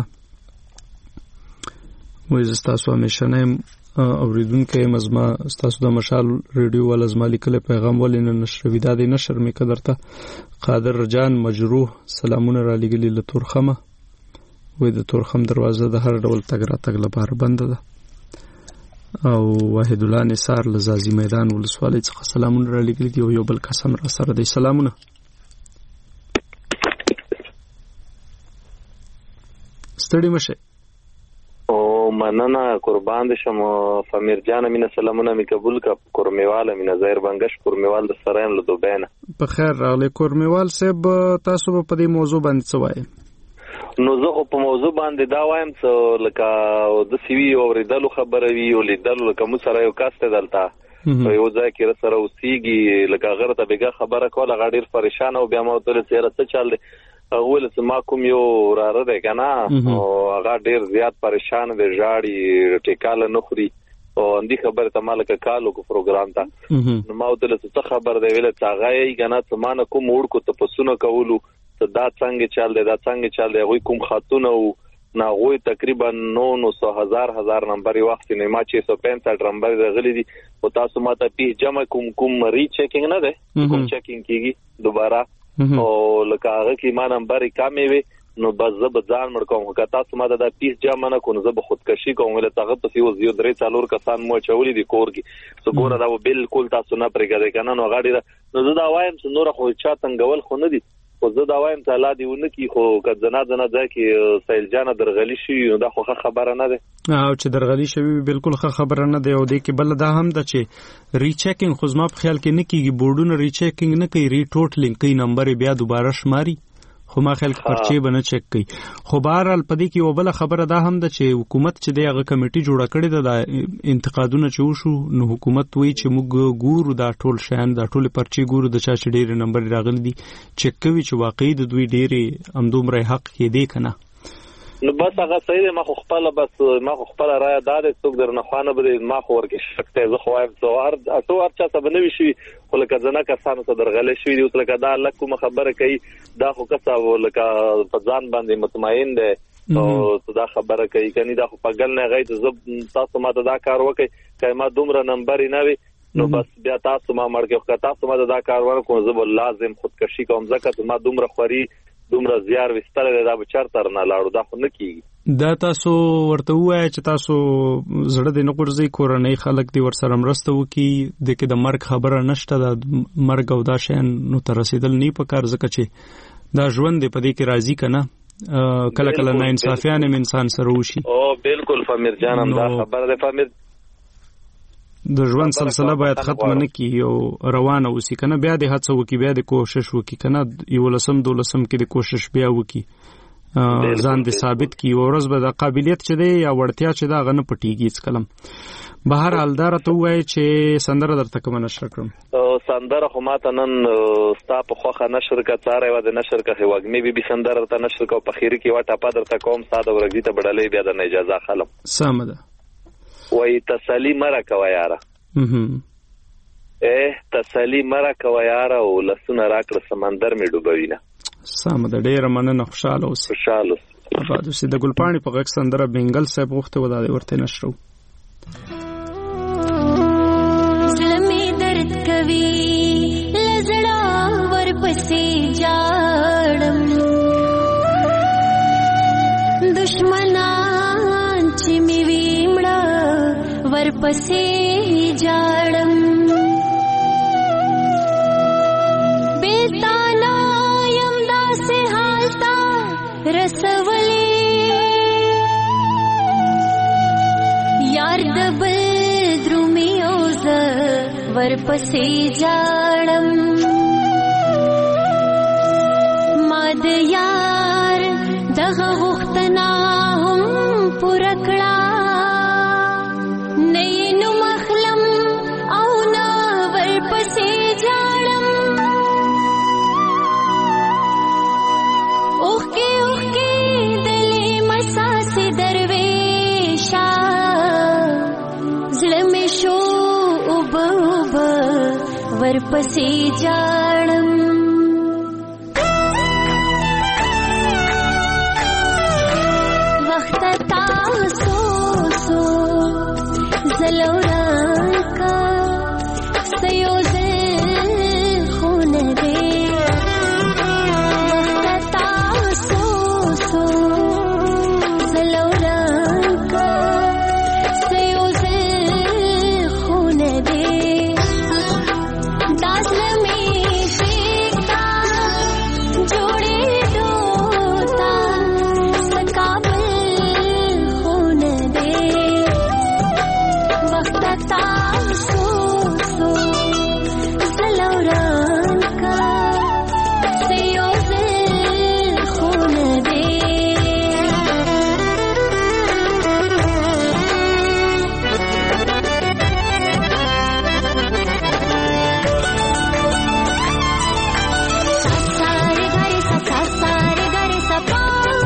وی زستاسو همیشنه اوریدونکو یم ازما ستاسو د مشال ریډیو ول ازما لیکل پیغام ولې نه نشر ودا دی نشر می قدرته. قادر جان مجروح سلامونه را لګلی له تورخمه وې د تورخم دروازه د هر ډول تګ را تګ لپاره بند ده. او واحد الله نثار لزازي میدان ولسوالۍ څخه سلامونه را لګلی دی او یو بل قسم را سره دی. سلامونه ستړي مشه او مننه قربان دې شم. فامیر جان مینه سلامونه می قبول کا کورمیواله مینه زهیر بنگش کورمیوال د سرایم له دوبینه. په خیر راغلی کورمیوال صاحب تاسو په دې موضوع باندې څه وایي؟ نو زه په موضوع باندې دا وایم چې لکه د سی وی اوریدلو خبره وی او لیدلو لکه مو سره یو کاسته دلته یو ځای کې سره اوسېږي لکه غره ته بیګه خبره کوله غاډیر پریشان او بیا مو ته سره څه چل دی اول چې ما کوم یو راره دی کنه او هغه ډیر زیات پریشان دی ژاړي ټیکاله نخري او اندی خبره ته مالک کالو کو پروګرام تا نو ما ته څه خبر دی ویل چې هغه یې کنه چې ما نه کوم وړ کو ته پسونه کولو ته دا څنګه چل دی دا څنګه چل دی غوي کوم خاتون او نا غوي تقریبا نو نو سو هزار هزار نمبر وخت نه ما چې سو پنځه نمبر غلي دي او تاسو ماته پی جمع کوم کوم ری چیکینګ نه ده کوم چیکینګ کیږي دوباره او لکه هغه کې ما نمبر کمې وي نو بس زه به ځان مړ کوم که تاسو ماته دا پیس جمع نه کوم زه به خودکشي کوم ولې هغه په یو زیو درې څلور کسان مو چولې دي کور کې سو ګوره دا بالکل تاسو نه پرېږدئ کنه نو غاډي نو زه دا وایم چې نور خو چا څنګهول خو نه دي خو زه دا وایم چې الله دې ونه کی خو که زنا زنا ځای کې سیل جانه درغلی شي نو دا خو خبره نه ده او چې درغلی شي بالکل خبره نه ده او دې کې بل دا هم ده چې ری چیکینګ خو زما په خیال کې نه کیږي بورډونه ری چیکینګ نه کوي ری ټوټلینګ کوي نمبر بیا دوباره شماري خو ما خیال کې پرچې به نه چک کوي خو بهرحال په دې کې یو بله خبره دا هم ده چې حکومت چې دی هغه کمیټي جوړه کړې ده دا انتقادونه چې وشو نو حکومت وایي چې موږ ګورو دا ټول شیان دا ټولې پرچې ګورو د چا چې ډېرې نمبر راغلي دي چک کوي چې واقعي د دوی ډېرې همدومره حق کې دی که نه نو بس هغه صحیح دی ما خو خپله بس ما خو خپله رایه دا دی څوک درنه خوانه به دی ما خو ورکې شک دی زه خو وایم څه څو هر چا ته به نه وي شوي خو لکه زه نه کسانو ته درغلی شوي دي اوس لکه دا هلک کومه خبره کوي دا خو کسه لکه په ځان باندې مطمئن دی او دا خبره کوي کني دا خو په ګل نه غي زه تاسو ما ته دا کار وکړئ که ما دومره نمبرې نه وي نو بس بیا تاسو ما مړ کې تاسو ما ته دا کار ونه کوم زه به لازم خودکشي کوم ځکه چې ما دومره خوري دومره زیار وستل دا به چرته نه لاړو دا خو نه کیږي دا تاسو ورته وایي چې تاسو زړه دې نه غورځي کورنۍ خلک دې ورسره مرسته وکړي د کې د مرګ خبره نشته د مرګ او دا شیان نو ته رسېدل نه پکار ځکه چې دا ژوند دې په دې کې راضي که نه کله کله نه انصافیان هم انسان سره وشي او بالکل فامیر جان هم دا خبره ده فامیر د ژوند سلسله باید ختم نه کی او روانه اوسې کنه بیا د هڅه وکي بیا د کوشش وکي کنه یو لسم دولسم کې د کوشش بیا وکي ځان د ثابت کی ورځ به د قابلیت چې دی یا وړتیا چې دا غنه پټیږي اس کلم بهر حال دار ته وای چې سندره درته کوم نشر کړم سندره خو ماته نن ستا په خوخه نشر کا څاره و د نشر کا هوګمی بي بي سندره ته نشر کا په خیر کې واټه پا درته کوم ساده ورګی ته بډلې بیا د اجازه خلم سمده وای تسلی مرا کوي یاره اه تسلی مرا کوي یاره او لسونه راکړه سمندر می ډوبوینه سمده ډیره مننه خوشاله اوس خوشاله بعد اوس د ګلپاڼي په غږ سندره بنگل صاحب وخت ودا ورته نشرو زلمي درد کوي لزړه ورپسې جاړم دشمنان چې می ویمړه ورپسې جاړم بیتانا یم داسې حالتا رسولې یار د بل درومي اوز ورپسې جاړم ما د یار دغه غوښتنه هم پوره کړه نه یې نوم اخلم او نه ورپسې جاړم اوښکې اوښکې دلې مساسې درویشه زړه مې شو اوبه اوبه ورپسې جاړم زلوران کا سیوزل خون دے وقتا سو سو زلوران کا سیوزل خون دے دازل میں شیکتا جوڑے دوتا سکابل خون دے سو سو زلوران کا سیوزل خون دے سارے گھر سا سارے گھر سا پا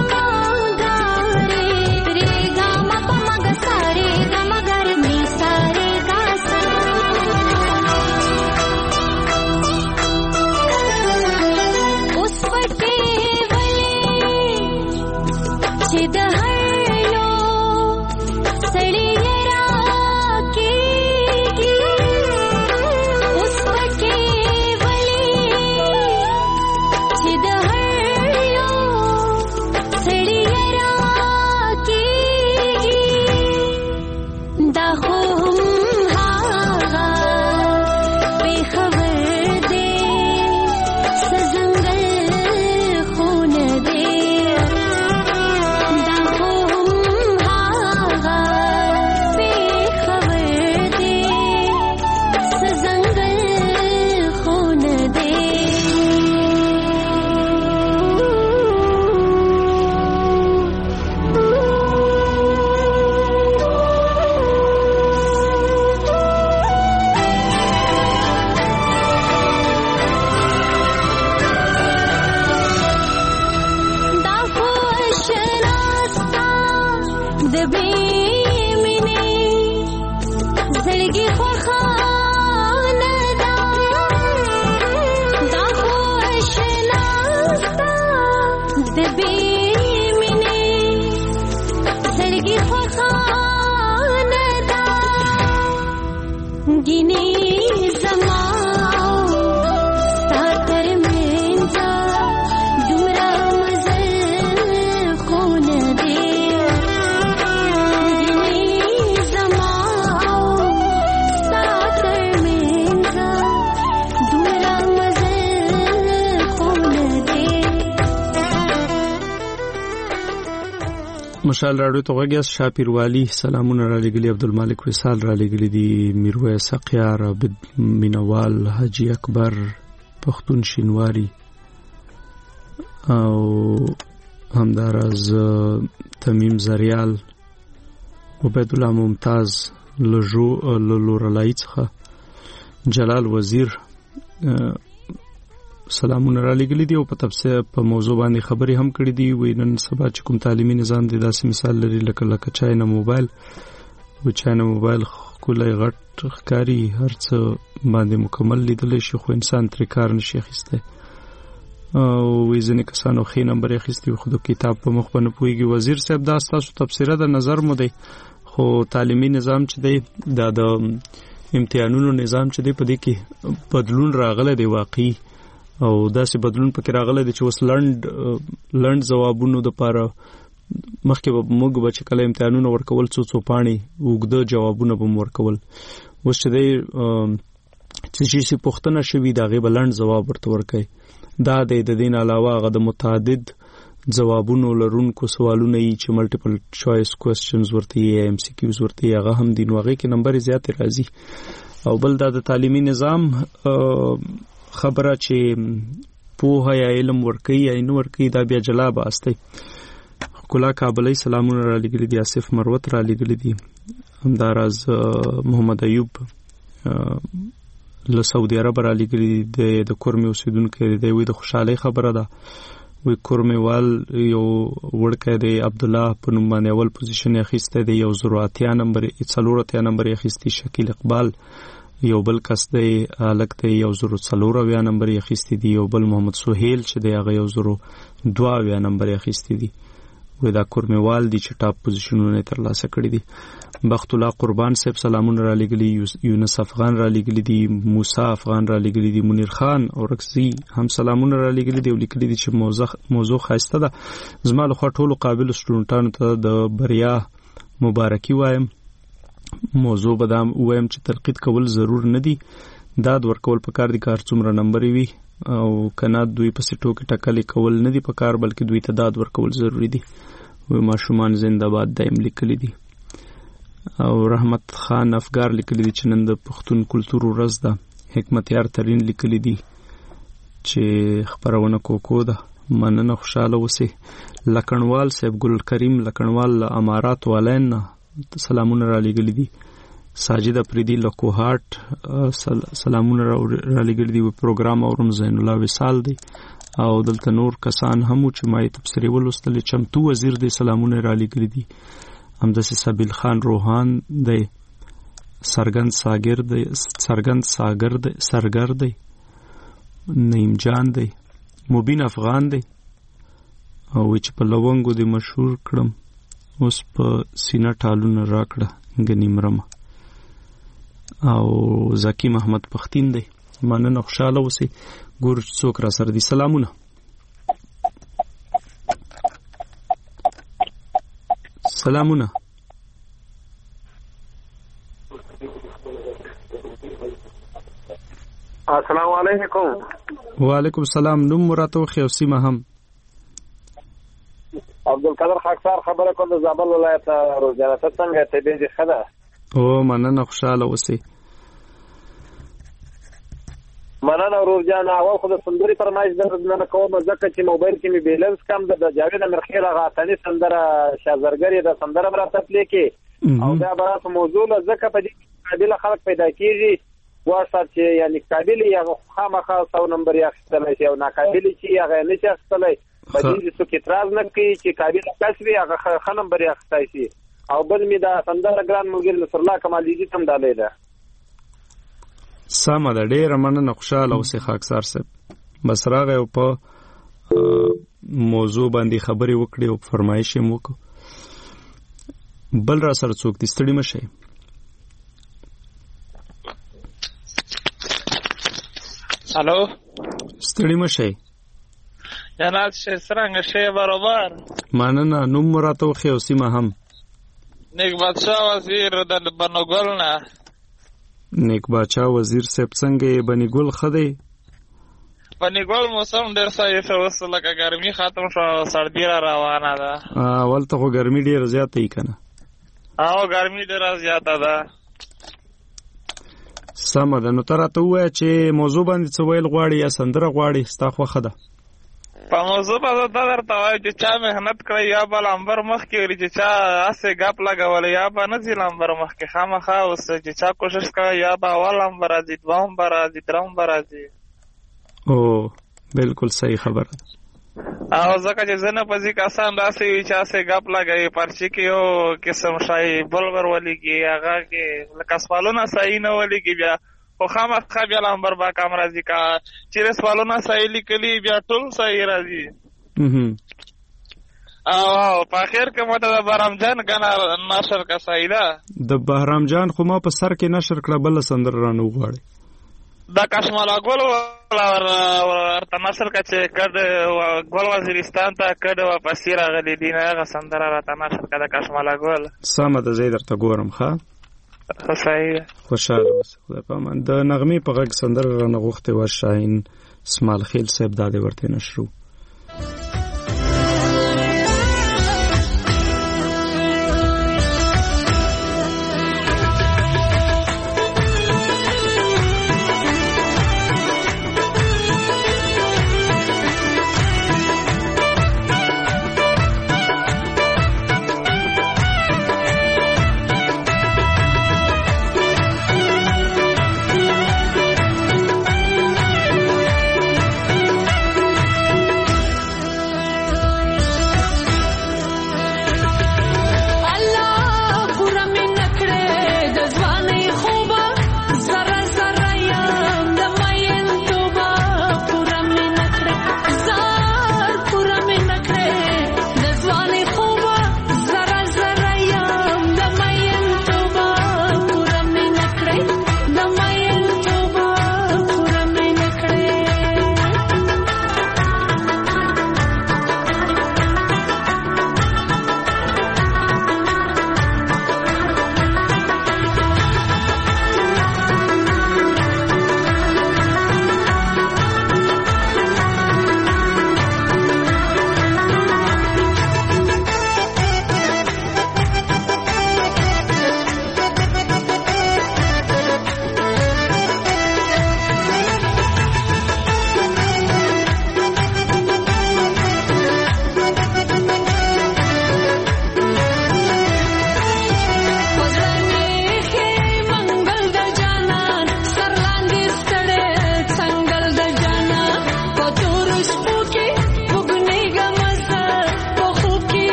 گا رے گا ما پا مگا سارے گا مگر می سارے چې د هر یو سړي را کېږي اوس پکې ولې چې د هر یو سړي را کېږي دا خو هم هغه بې خبر دی څه ځنګل خونه دی دا خو مشال راډیو ته غوږیاست. شاپیر والی سلامونه را لګلي، عبدالمالک وصال را لګلي دي، میرویس اقیار، عبد مینوال، حاجی اکبر پښتون شینواری او همداراز تمیم زریال، عبید الله ممتاز لجو لورلای څخه، جلال وزیر سلامونه را لګلي دي او په تفصیل په موضوع باندې خبرې هم کړې دي. وی نن سبا چې کوم تعلیمي نظام دی داسې مثال لري لکه لکه چاینا موبایل و چاینا موبایل ښکلی غټ ښکاري، هر څه باندې مکمل لیدلی شي خو انسان ترې کار نشي اخیستی. او وی ځینې کسانو ښې نمبر اخیستی خو د کتاب په مخ به نه پوهېږي. وزیر صاحب دا ستاسو تبصره د نظر مو دی، خو تعلیمي نظام چې دی دا د امتحانونو نظام چې دی په دې کې بدلون راغلی دی واقعي، او داسې بدلون پکې راغلی دی چې اوس لنډ لنډ ځوابونو دپاره مخکې به موږ به چې کله امتحانونه ورکول څو څو پاڼې اوږده جوابونه به م ورکول، اوس چې دی چې چې پوښتنه شوي د هغې به لنډ ځواب ورته ورکوي. دا دی د دې نه علاوه هغه د متعدد ځوابونو لرونکو سوالونه یي چې ملټیپل چوایس کوېسچنز ورته یي، ایم سی کیوز ورته یي، هغه هم دي، نو هغې کې نمبرې زیاتې راځي. او بل دا د تعلیمي نظام خبره چې پوهه یا علم ورکوي یا نه ورکوي دا بیا جلا بحث دی. ښکلا کابلی سلامونه را لګلي دي، آصف مروت را لګلي دي، همداراز محمد ایوب له سعودي عرب را لګلي دي، د کورمې اوسېدونکی دی، وایي د خوشحالۍ خبره ده، وایي کورمې وال یو وړکی دی، عبدالله په نوم باندې اول پوزیشن یې اخیستی دی، یو زرو اتیا نمبر څلور اتیا نمبر یې اخیستی. شکیل اقبال یو بل کس دی، هلک دی، یو زرو څلور اویا نمبر یې اخیستی دي. یو بل محمد سهیل چې دی هغه یو زرو دوه اویا نمبر یې اخیستی دي. وایي دا کورمېوال دي چې ټاپ پوزیشنونه یې ترلاسه کړي دي. بخت الله قربان صاحب سلامونه را لګلي، یونس افغان را لګلي دي، موسی افغان را لګلي دي، منیر خان اورکزي هم سلامونه را لګلي دي او لیکلي دي چې موضوع موضوع ښایسته ده. زما لخوا ټولو قابلو سټوډنټانو ته د بریا مبارکي وایم. موضوع به دا ووایم چې تنقید کول ضرور نه دي، داد ورکول پکار دي که هر څومره نمبرې وي، او کنه دوی پسې ټوکې ټکلې کول نه دي پکار، بلکې دوی ته داد ورکول ضروري دي. وایي ماشومان زنده باد دایم لیکلي دي. او رحمت خان افګار لیکلي دي چې نن د پښتون کلتور ورځ ده. حکمت یار ترین لیکلي دي چې خپرونه کوکو ده، مننه، خوشحاله اوسئ. لکڼوال صاحب ګل کریم لکڼوال له امارات والین نه سلامونه را لګلي دي. ساجد افریدي له کوهاټ سلامونه را لګلي دي. پروګرام اورم زین الله وصال دی او دلته نور کسان هم چې ما یې تبصرې ولوستلې. چمتو وزیر دی سلامونه را لګلي دي. همداسې سبیل خان روحان دی، سرګند ساګر دی سرګند ساګر دی سرګر دی نعیم جان دی، مبین افغان دی، او چې په لونګو دی مشهور کړم اوس په سینه ټالونه راکړه ګنې مرمه. او زکی محمد پختین دی. مننه، خوشحاله اوسئ. ګورو چې څوک را سره دي. سلامونه. سلامونه. السلام علیکم. وعلیکم السلام. نوم مراته وخی او سیمه هم. عبدالقادر خاکسار خبره کوم د زابل ولایت روزانه څنګه ته دې خدا. او مننه، خوشاله اوسئ. مننه روزانه. اول خو د سندري فرمایش درنه کوم ځکه چې موبایل کې می بیلنس کم د جاوید امرخیل غاتنی سندره شازرګری د سندره براته پلیکي او دا برات موضوع ځکه په دې قابل خلک پیدا کیږي واسط چې یعنی قابل یا خامخا څو نمبر یې اخیستلی شي او ناقابل چې هغه نه شي اخیستلی په دې څه کې اعتراض نه کوي چې قابل کس وي هغه ښه نمبر یې اخیستی شي. او بل مې دا سندره ګران ملګري نصرالله کمالجي ته هم ډالۍ ده. سمه ده، ډېره مننه، خوشحاله اوسئ خاکسار صاحب. بس راغی او په موضوع باندې خبرې وکړې او فرمایش یې وکړو. بل را سره څوک دي؟ ستړي مه شئ. الو، ستړي مه شئ. جنات شه څرنګه شی برابر. مننه. نوم مو راته وښیئ او سیمه هم. نیک بادشاه وزیر د بنوګل نه. نیک بادشاه وزیر صاحب څنګه یې؟ بني ګل ښه دی؟ پنیګول موسم ډېر صحیح شو، اوس لکه ګرمي ختم شو، سردي را روانه ده. اول ته خو ګرمي ډېره زیاته وي که نه؟ او ګرمي ډېره زیاته ده. سمه ده. نو ته راته ووایه چې موضوع باندې څه ویل غواړې یا سندره غواړې، ستا خوښه ده؟ په موضوع به زه دا درته وایم چې چا محنت کړی یا به لمبر مخکې وري، چې چا هسې ګپ لګولی یا به نه ځي لمبر مخکې، خامخا اوس چې چا کوشش کوي یا به اول هم به راځي، دوهم به راځي، درهم به راځي. او بالکل صحیح خبره ده. او ځکه چې ځینې په ځي کسان داسې وي چې هسې ګپ لګوي، پرچې کې یو قسم شی بل ور ولیږي، هغه کې لکه سوالونه صحیح نه ولیږي، بیا خو خامخا بیا لمبر با کم راځي. که چیرې سوالونه صحیح لیکلي بیا ټول صحیح راځي. او په اخر کې ماته د بهرام جان ګنه نشر که صحیح ده. د بهرام جان خو ما په سر کې نشر کړه، بله سندره رانه وغواړې. دا کشمالا ګل ورته نشر که چې کډ ګل وزیرستان ته کډ واپسې راغلی دي، نه هغه سندره راته نشر که د کشمالا ګل. سمه ده، زه یې درته ګورم. ښه صحیح. خوشحاله اوسه، خدای پامان. د نغمې په غږ سندره رانه غوښتې وه شاهین اسماعیل خیل صاحب، دا دې ورته نشرو.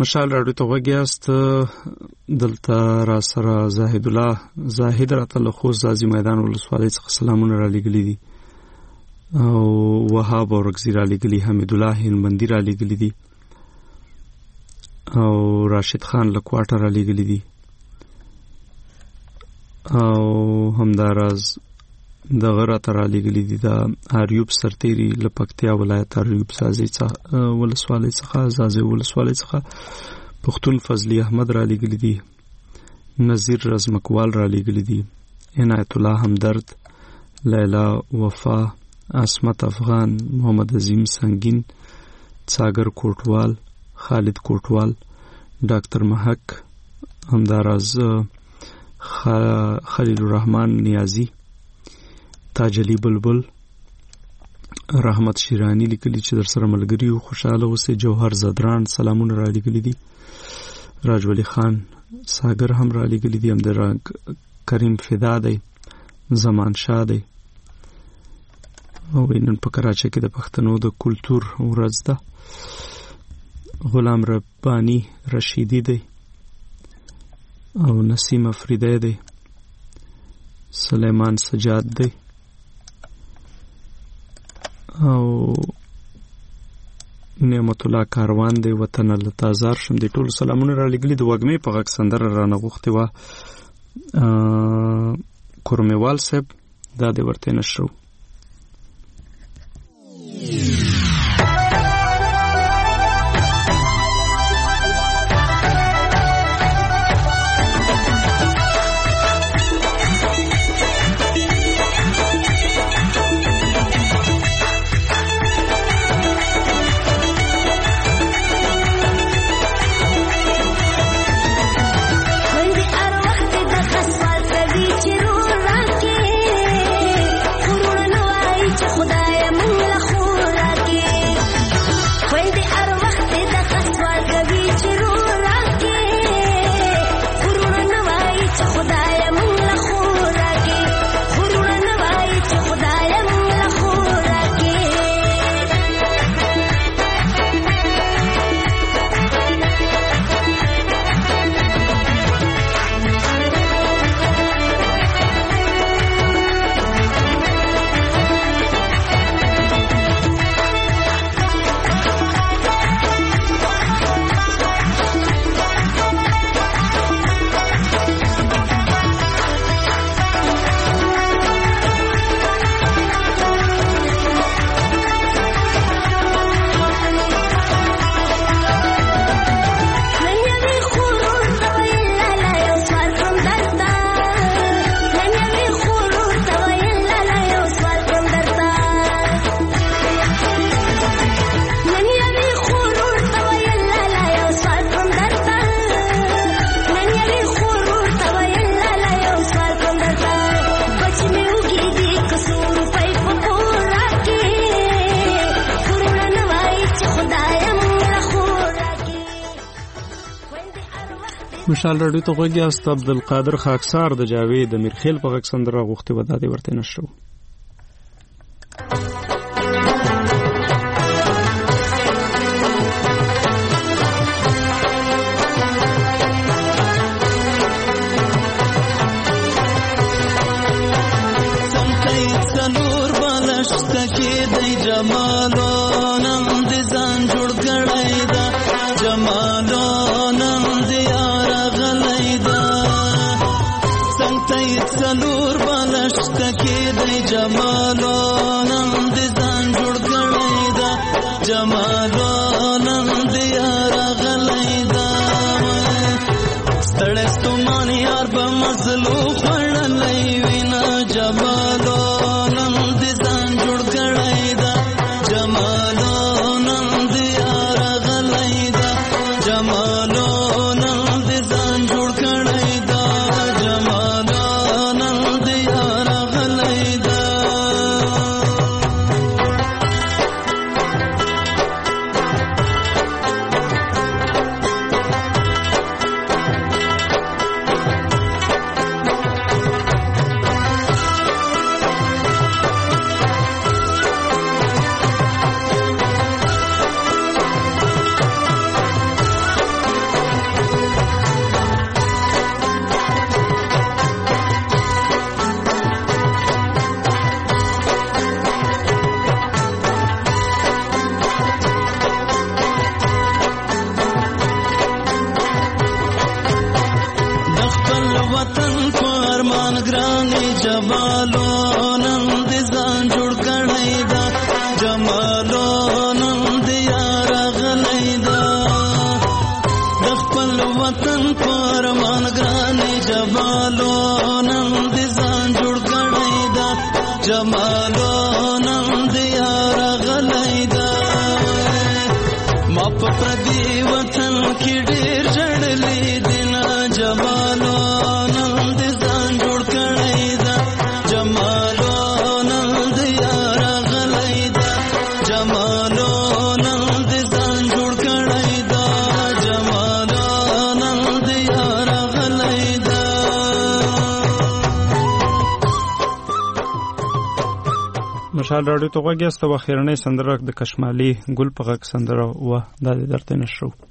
مشال راډیو ته وګیاست. دلته را سره زاهد الله زاهد راته له خوست ځاځي میدان ولسوالۍ څخه سلامونه را لېږلي دي او وهاب اورکزي را لېږلي، حمید الله هلمندي را لېږلي دي او راشد خان له کوټه را لېږلي دي او همداراز دغه راته را لېږلي دي د اریوب سرتیري له پکتیا ولایت اریوب ځاځي څخه ولسوالۍ څخه ځاځي ولسوالۍ څخه پښتون فضلي احمد را لېږلي دي، نذیر رزمکوال را لېږلي دي، عنایت الله همدرد، لیلا وفا، عصمت افغان، محمد عظیم سنگین، څاګر کوټوال، خالد کوټوال، ډاکټر محک، همداراز خلیل الرحمن نیازی، تاج علي بلبل، رحمت شیرانی لیکلي چې در سره ملګری یو، خوشاله اوسئ. جوهر زدران سلامونه را لېږلي دي، راج ولی خان ساګر هم را لېږلي دي، همدارنګ کریم فدا دی، زمان شاه دی او نن په کراچۍ کې د پښتنو د کلتور ورځ ده. غلام ربانی رشیدی دی او نسیم افریدی دی، سلیمان سجاد دی او نعمت الله کاروان دی، وطن الله تازار شم دی. ټول سلامونه را لېږلي د وږمې په غږ سندره رانه غوښتې وه کورمیوال صاحب، دا دی ورته نشرو. مشال راډیو ته غوږیاست. عبدالقادر خاکسار د جاوید د میرخیل په غږ سندره غوښتې وه، دا دې ورته نشرو. جمالو نن دیار غلیدا ما په پردي وطن کې ډېر جړلې دینا جمالو نن دې ځان جوړ کړی دا جمالو نن دیار غلیدا جمالو نن دې ځان جوړ کړی دا جمالو نن دیار غلیدا مشال راډیو ته غوږی است و خیرنۍ سندره د کشمالي ګل په غږ سندره و دا د درته نشو